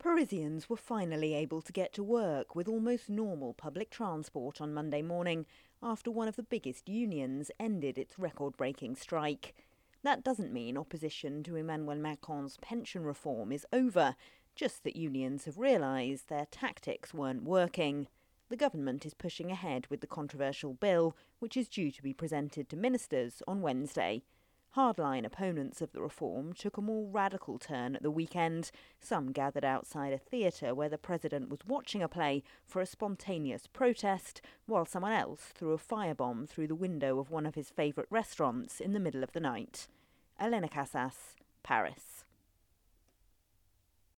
Parisians were finally able to get to work with almost normal public transport on Monday morning after one of the biggest unions ended its record-breaking strike. That doesn't mean opposition to Emmanuel Macron's pension reform is over, just that unions have realised their tactics weren't working. The government is pushing ahead with the controversial bill, which is due to be presented to ministers on Wednesday. Hardline opponents of the reform took a more radical turn at the weekend. Some gathered outside a theatre where the president was watching a play for a spontaneous protest, while someone else threw a firebomb through the window of one of his favourite restaurants in the middle of the night. Elena Casas, Paris.